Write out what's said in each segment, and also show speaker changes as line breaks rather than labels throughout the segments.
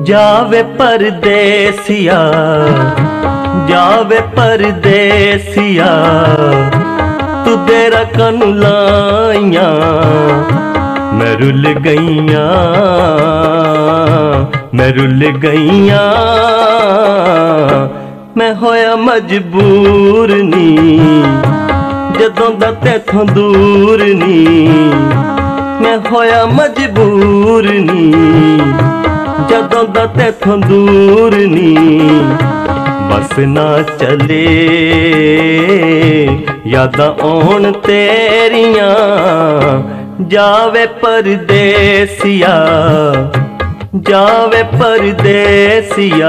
जावे परदेसिया, जावे परदेसिया, तू तेरा कनु लाइया, मैं रुल गईया, मैं रुल गईया, मैं होया मजबूर नी, जदों दा तेथों दूर नी, मैं होया मजबूर नी, जदों दा तेथों दूर नी। बस ना चले यादां आउण तेरियां, जावे परदेसिया, जावे परदेसिया।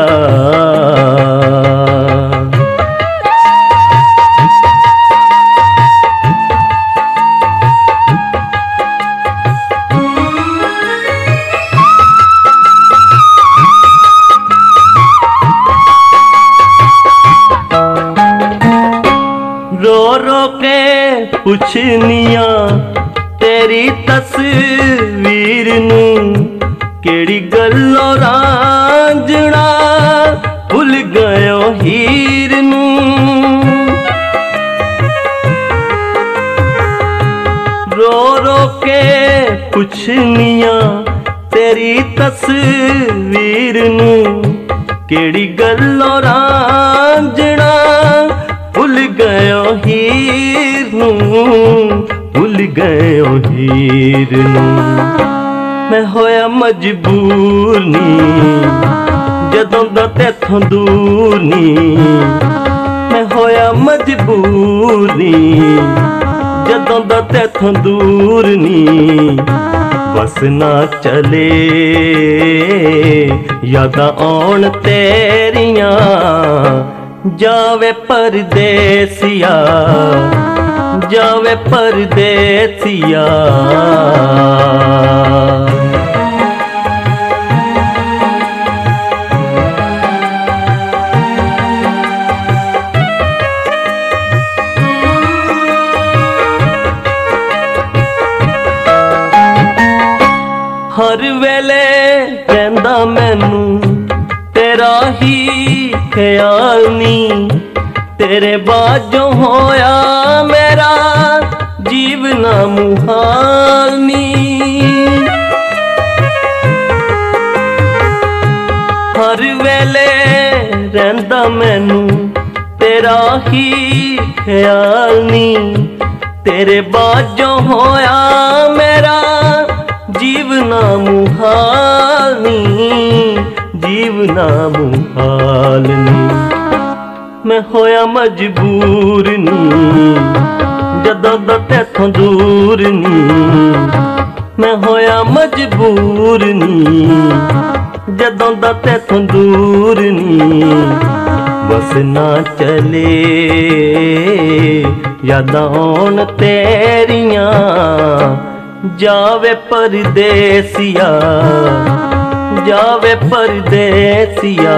रो रो के पुछनिया तेरी तस्वीर नू, केड़ी गल्लों रांझना भुल गयो हीर नू। रो रो के पुछनिया तेरी तस्वीर नू, केड़ी गल्लों रांझना भुल गयो हीर नू, भुल गयो हीर नू। मैं होया मजबूर नी, जदों दा तेथों दूर नी, मैं होया मजबूर नी, जदों दा तेथों दूर नी। बस ना चले यादां आउण तेरियां, जावे परदेसिया, जावे परदेसिया। हर वेले कहंदा मैनू तेरा ही ख्याल नी, तेरे बाजों होया मेरा जीवना मुहाल नी। हर वेले रहंदा मैनू तेरा ही ख्याल नी, तेरे बाजों होया मेरा जीवना मुहाल नी, जीवना मुहाल नी। मैं होया मजबूर नी, जदों दा तेथों दूर नी, मैं होया मजबूर नी, जदों दा तेथों दूर नी। बस ना चले यादां आउण तेरियां, जावे परदेसिया, जावे परदेसिया।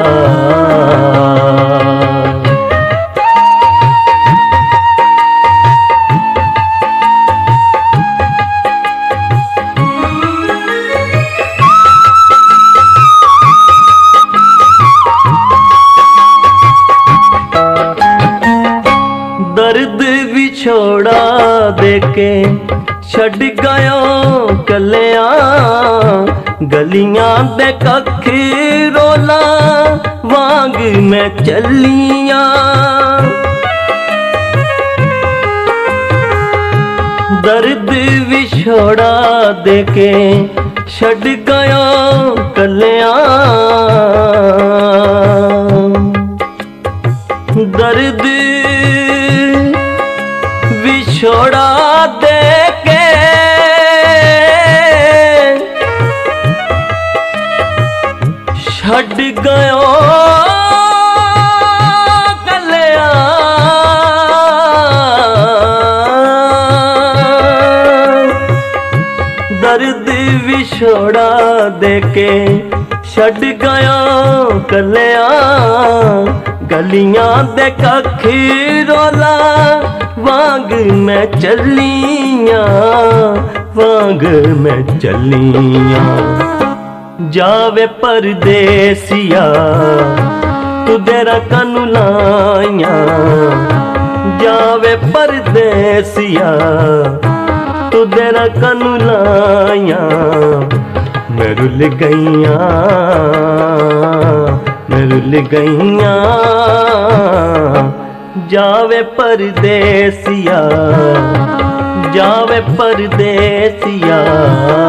दर्द विछोड़ा देके छड़ गयो कलिया, गलियां दे कख रोला वांग मैं चलिया। दर्द विछोड़ा देके छड़ गयो कलिया, दर्द विछोड़ा देके छड़ गयो कलिया। दर्द विछोड़ा देके छड़ गयो कलिया, गलियां दे कख रोला वांग मैं चलिया, वांग मैं चलिया। जावे परदेसिया तू देरा कनु लाइया, जावे परदेसिया तू देरा कनु लाइया। मैं रुल गईया, मैं रुल गईया, जावे परदेसिया, जावे परदेसिया।